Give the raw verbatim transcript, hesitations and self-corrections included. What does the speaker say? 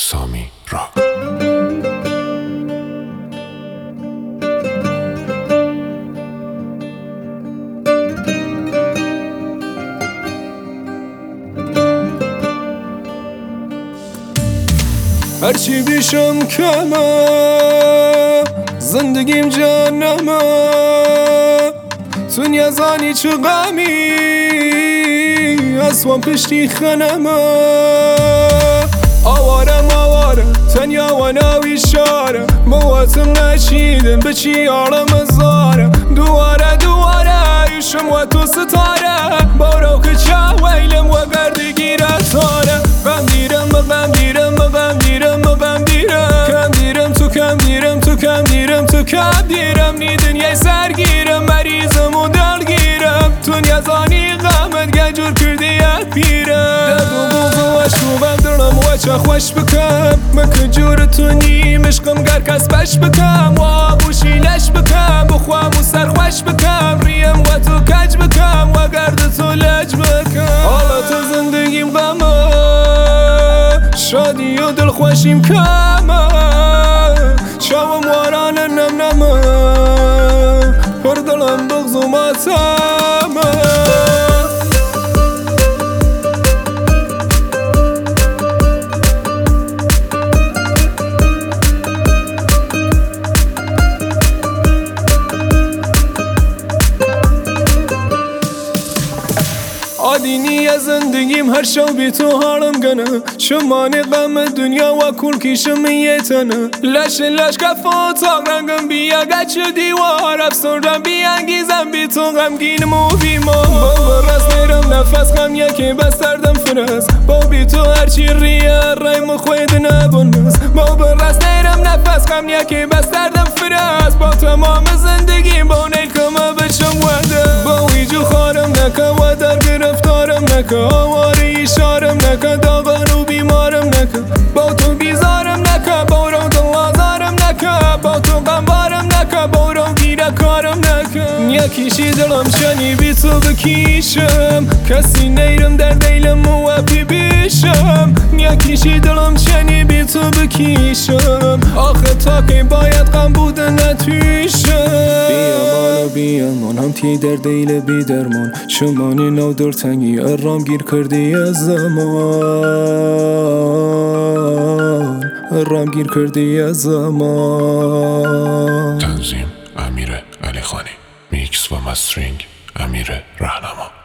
سامی راک. هرچی بیشم کمه زندگیم جهنمه، تو نیازانی چه غمی اسوان پشتی خنمه. آوارم آوارم تنیا و ناوی شارم، مواتم نشیدم به چی آرم زارم. دواره دواره یوشم و تو ستاره، بارو که چه ویلم و گردی گیره تاره. غم دیرم با غم دیرم با غم دیرم با غم دیرم، کم دیرم تو کم دیرم تو کم دیرم تو کم دیرم. نی دنیای سرگیرم مریضم و دلگیرم، تو نیازانی غمت گجور کردی یک پیرم. درد و بغض و عشقم دارم و چه خوش بکم، مکن جور تو نیم عشقم گر کس پش بکم. و آبوشی لش بکم بخوام و سرخوش بکم، ریم و تو کج بکم و گرد تو لج بکم. حالت زندگیم غمه، شادی و دلخوشیم کمه، شوم واران نم نمه، پر دلم بغض و ماتمه. عادینی از زندگیم هر شو بی تو حالم گنه، شمانی غم دنیا و کل کیشم یه تنه. لش لش کف و تاق رنگم بیا گچ دیوار، افسردم بی انگیزم بی تو غمگینم و بیمار. با برس میرم نفس غم یکی بستردم فرس، با بی تو هرچی ریه رایم خوید نبونس. با برس میرم نفس غم یکی بستردم فرس، با تمام زندگیم با نیل کمه بشم وده. با ویجو خارم نکه و در گرفتارم نکه، آواری شارم نکه، داغان و بیمارم نکه. با تو بیزارم نکه، بارو دل آزارم نکه، با تو غمبارم نکه، بارو گیره کارم نکه. یکیشی دلم شنی بی تو بکیشم، کسی نیرم در دیلم و بی بیشم. یکیشی دلم شنی بی تو بکیشم، آخه تا که باید غم بوده نتویشم. بیامان و بیامان هم تی در دیل بی درمان، شمانی نو در تنگی ارام گیر کردی از زمان، ارام گیر کردی از زمان. تنظیم امیر علی خانی، میکس و مسترینگ امیر رهنما.